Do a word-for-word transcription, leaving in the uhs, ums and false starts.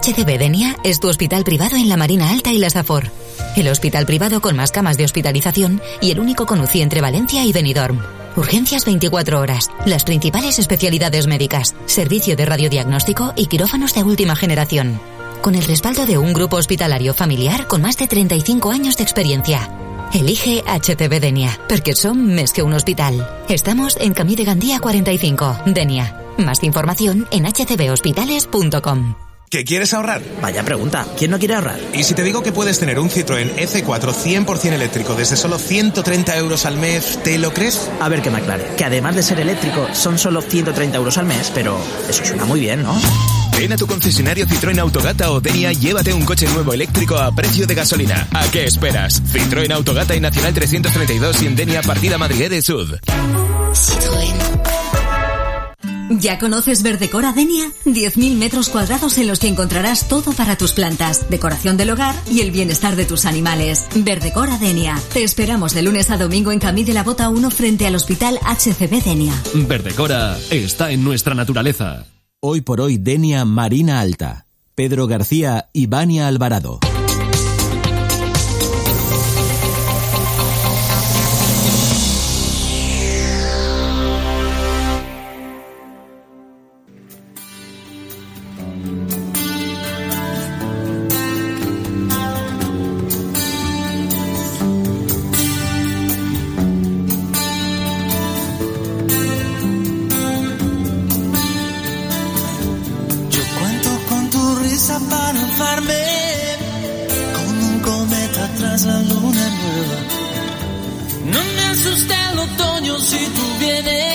H C B Denia es tu hospital privado en la Marina Alta y la Safor. El hospital privado con más camas de hospitalización y el único con U C I entre Valencia y Benidorm. Urgencias veinticuatro horas, las principales especialidades médicas, servicio de radiodiagnóstico y quirófanos de última generación. Con el respaldo de un grupo hospitalario familiar con más de treinta y cinco años de experiencia. Elige H C B Denia, porque son más que un hospital. Estamos en Camí de Gandía cuarenta y cinco, Denia. Más información en h c b hospitales punto com. ¿Qué quieres ahorrar? Vaya pregunta, ¿quién no quiere ahorrar? ¿Y si te digo que puedes tener un Citroën E C cuatro cien por ciento eléctrico desde solo ciento treinta euros al mes, ¿te lo crees? A ver que me aclare, que además de ser eléctrico son solo ciento treinta euros al mes, pero eso suena muy bien, ¿no? Ven a tu concesionario Citroën Autogata o Denia y llévate un coche nuevo eléctrico a precio de gasolina. ¿A qué esperas? Citroën Autogata y Nacional trescientos treinta y dos y en Denia Partida Madrid de Sud. Citroën. ¿Ya conoces Verdecora Denia? diez mil metros cuadrados en los que encontrarás todo para tus plantas, decoración del hogar y el bienestar de tus animales. Verdecora Denia. Te esperamos de lunes a domingo en Camí de la Bota uno frente al Hospital H C B Denia. Verdecora está en nuestra naturaleza. Hoy por hoy Denia Marina Alta. Pedro García y Vania Alvarado. No me asusta el otoño si tú vienes.